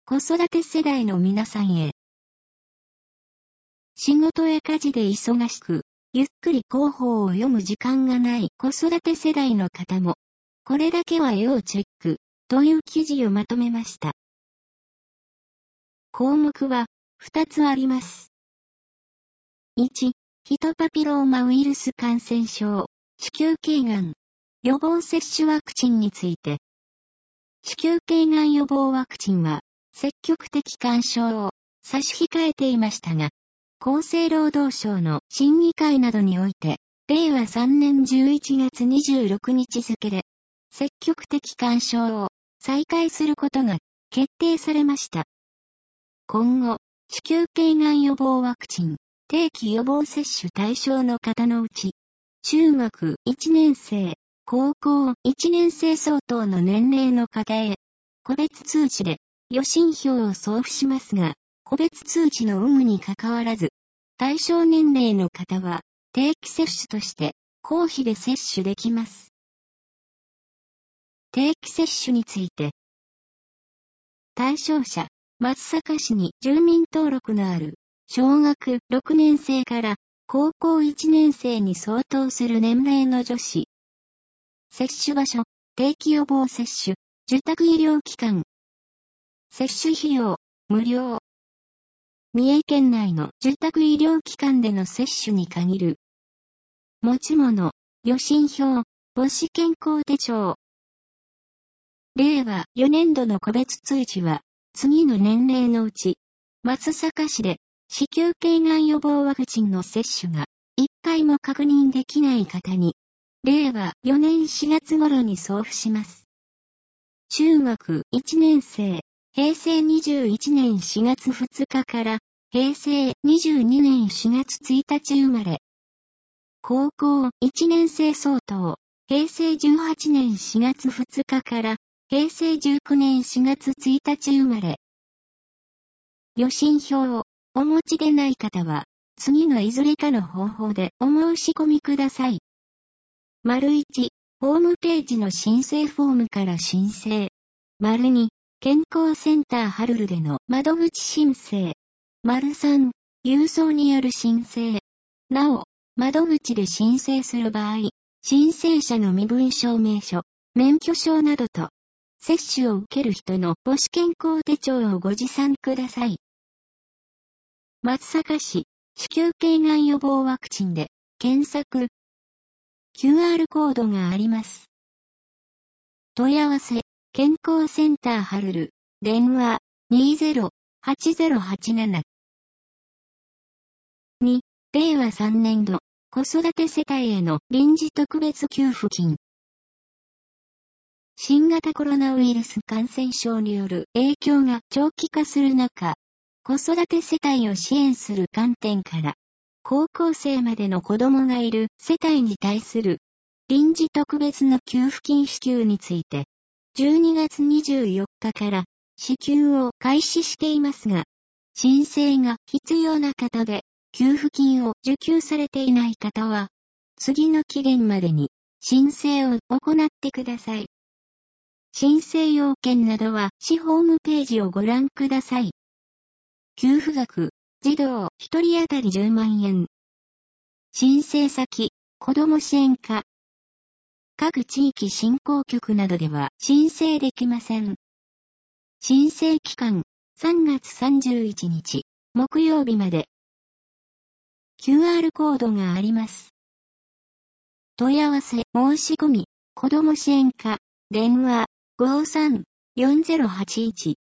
子育て世代の皆さんへ。仕事や家事で忙しく、ゆっくり広報を読む時間がない子育て世代の方も、これだけは要チェックという記事をまとめました。項目は2つあります。1、ヒトパピローマウイルス感染症、子宮頸がん、予防接種ワクチンについて。子宮頸がん予防ワクチンは、積極的勧奨を差し控えていましたが、厚生労働省の審議会などにおいて、令和3年11月26日付で、積極的勧奨を再開することが決定されました。今後、子宮頸がん予防ワクチン、定期予防接種対象の方のうち、中学1年生、高校1年生相当の年齢の方へ、個別通知で予診票を送付しますが、個別通知の有無にかかわらず、対象年齢の方は定期接種として公費で接種できます。定期接種について、対象者、松阪市に住民登録のある小学6年生から高校1年生に相当する年齢の女子。接種場所、定期予防接種、受託医療機関。接種費用、無料。三重県内の受託医療機関での接種に限る。持ち物、予診票、母子健康手帳。令和4年度の個別通知は、次の年齢のうち、松阪市で子宮頸がん予防ワクチンの接種が1回も確認できない方に、令和4年4月頃に送付します。中学1年生、平成21年4月2日から平成22年4月1日生まれ。高校1年生相当、平成18年4月2日から平成19年4月1日生まれ。予診票をお持ちでない方は、次のいずれかの方法でお申し込みください。1、ホームページの申請フォームから申請。2、健康センターハルルでの窓口申請。3、郵送による申請。なお、窓口で申請する場合、申請者の身分証明書、免許証などと、接種を受ける人の母子健康手帳をご持参ください。松阪市、子宮頸がん予防ワクチンで、検索。QR コードがあります。問い合わせ、健康センターハルル、電話、20-8087。2、令和3年度、子育て世帯への臨時特別給付金。新型コロナウイルス感染症による影響が長期化する中、子育て世帯を支援する観点から、高校生までの子供がいる世帯に対する臨時特別の給付金支給について、12月24日から支給を開始していますが、申請が必要な方で給付金を受給されていない方は、次の期限までに申請を行ってください。申請要件などは市ホームページをご覧ください。給付額、児童1人当たり10万円。申請先、子ども支援課。各地域振興局などでは申請できません。申請期間、3月31日、木曜日まで。QR コードがあります。問い合わせ、申し込み、子ども支援課、電話、53-4081